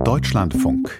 Deutschlandfunk.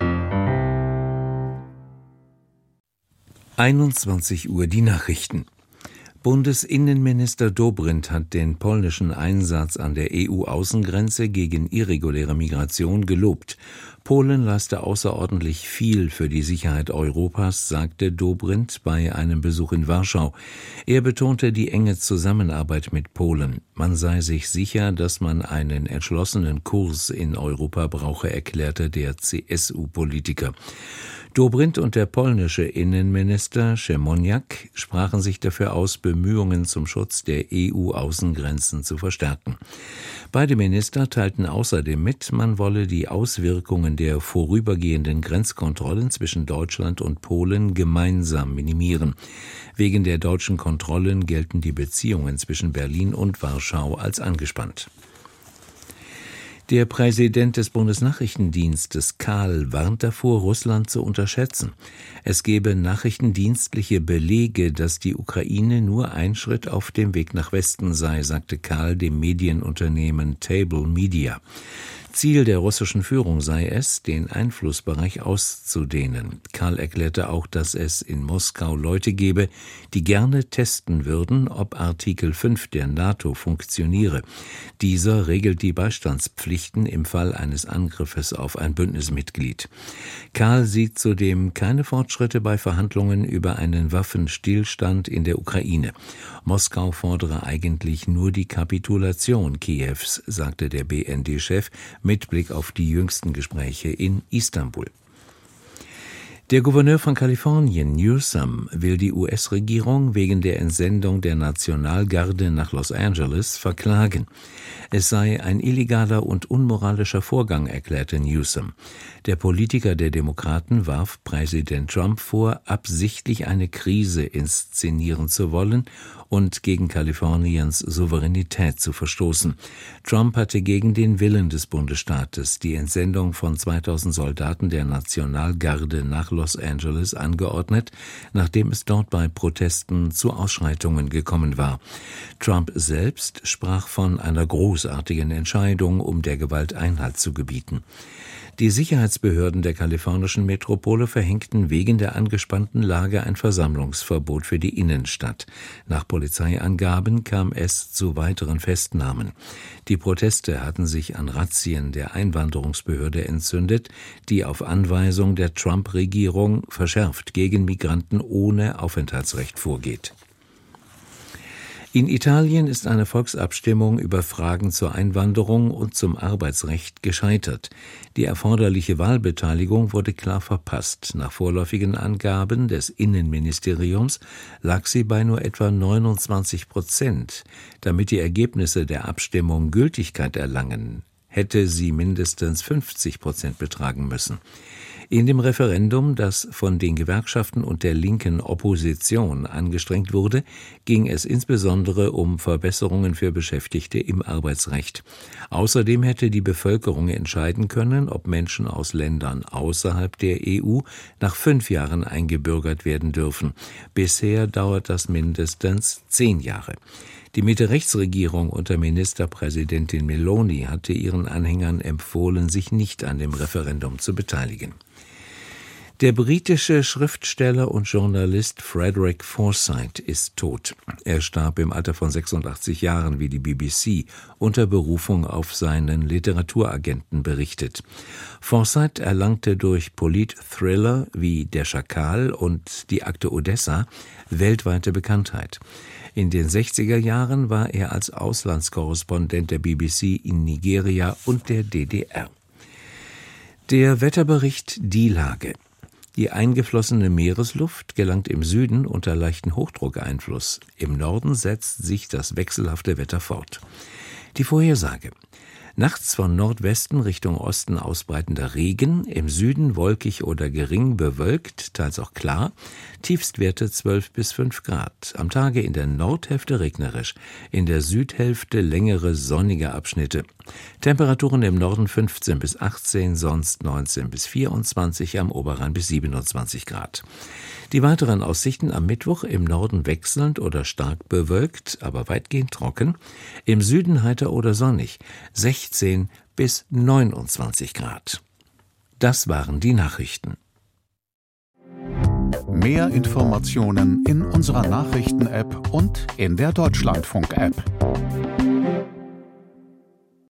21 Uhr die Nachrichten. Bundesinnenminister Dobrindt hat den polnischen Einsatz an der EU-Außengrenze gegen irreguläre Migration gelobt. Polen leiste außerordentlich viel für die Sicherheit Europas, sagte Dobrindt bei einem Besuch in Warschau. Er betonte die enge Zusammenarbeit mit Polen. Man sei sich sicher, dass man einen entschlossenen Kurs in Europa brauche, erklärte der CSU-Politiker. Dobrindt und der polnische Innenminister Siemoniak sprachen sich dafür aus, Bemühungen zum Schutz der EU-Außengrenzen zu verstärken. Beide Minister teilten außerdem mit, man wolle die Auswirkungen der vorübergehenden Grenzkontrollen zwischen Deutschland und Polen gemeinsam minimieren. Wegen der deutschen Kontrollen gelten die Beziehungen zwischen Berlin und Warschau als angespannt. Der Präsident des Bundesnachrichtendienstes Kahl warnt davor, Russland zu unterschätzen. Es gebe nachrichtendienstliche Belege, dass die Ukraine nur ein Schritt auf dem Weg nach Westen sei, sagte Kahl dem Medienunternehmen Table Media. Ziel der russischen Führung sei es, den Einflussbereich auszudehnen. Kahl erklärte auch, dass es in Moskau Leute gebe, die gerne testen würden, ob Artikel 5 der NATO funktioniere. Dieser regelt die Beistandspflichten im Fall eines Angriffes auf ein Bündnismitglied. Kahl sieht zudem keine Fortschritte bei Verhandlungen über einen Waffenstillstand in der Ukraine. Moskau fordere eigentlich nur die Kapitulation Kiews, sagte der BND-Chef, mit Blick auf die jüngsten Gespräche in Istanbul. Der Gouverneur von Kalifornien, Newsom, will die US-Regierung wegen der Entsendung der Nationalgarde nach Los Angeles verklagen. Es sei ein illegaler und unmoralischer Vorgang, erklärte Newsom. Der Politiker der Demokraten warf Präsident Trump vor, absichtlich eine Krise inszenieren zu wollen und gegen Kaliforniens Souveränität zu verstoßen. Trump hatte gegen den Willen des Bundesstaates die Entsendung von 2000 Soldaten der Nationalgarde nach Los Angeles angeordnet, nachdem es dort bei Protesten zu Ausschreitungen gekommen war. Trump selbst sprach von einer großartigen Entscheidung, um der Gewalt Einhalt zu gebieten. Die Sicherheitsbehörden der kalifornischen Metropole verhängten wegen der angespannten Lage ein Versammlungsverbot für die Innenstadt. Nach Polizeiangaben kam es zu weiteren Festnahmen. Die Proteste hatten sich an Razzien der Einwanderungsbehörde entzündet, die auf Anweisung der Trump-Regierung verschärft gegen Migranten ohne Aufenthaltsrecht vorgeht. In Italien ist eine Volksabstimmung über Fragen zur Einwanderung und zum Arbeitsrecht gescheitert. Die erforderliche Wahlbeteiligung wurde klar verpasst. Nach vorläufigen Angaben des Innenministeriums lag sie bei nur etwa 29%. Damit die Ergebnisse der Abstimmung Gültigkeit erlangen, hätte sie mindestens 50% betragen müssen. In dem Referendum, das von den Gewerkschaften und der linken Opposition angestrengt wurde, ging es insbesondere um Verbesserungen für Beschäftigte im Arbeitsrecht. Außerdem hätte die Bevölkerung entscheiden können, ob Menschen aus Ländern außerhalb der EU nach 5 Jahren eingebürgert werden dürfen. Bisher dauert das mindestens 10 Jahre. Die Mitte-Rechts-Regierung unter Ministerpräsidentin Meloni hatte ihren Anhängern empfohlen, sich nicht an dem Referendum zu beteiligen. Der britische Schriftsteller und Journalist Frederick Forsyth ist tot. Er starb im Alter von 86 Jahren, wie die BBC unter Berufung auf seinen Literaturagenten berichtet. Forsyth erlangte durch Polit-Thriller wie Der Schakal und Die Akte Odessa weltweite Bekanntheit. In den 60er Jahren war er als Auslandskorrespondent der BBC in Nigeria und der DDR. Der Wetterbericht Die Lage. Die eingeflossene Meeresluft gelangt im Süden unter leichten Hochdruckeinfluss. Im Norden setzt sich das wechselhafte Wetter fort. Die Vorhersage. Nachts von Nordwesten Richtung Osten ausbreitender Regen, im Süden wolkig oder gering bewölkt, teils auch klar, Tiefstwerte 12 bis 5 Grad. Am Tage in der Nordhälfte regnerisch, in der Südhälfte längere sonnige Abschnitte. Temperaturen im Norden 15 bis 18, sonst 19 bis 24, am Oberrhein bis 27 Grad. Die weiteren Aussichten am Mittwoch im Norden wechselnd oder stark bewölkt, aber weitgehend trocken, im Süden heiter oder sonnig, 16 bis 29 Grad. Das waren die Nachrichten. Mehr Informationen in unserer Nachrichten-App und in der Deutschlandfunk-App.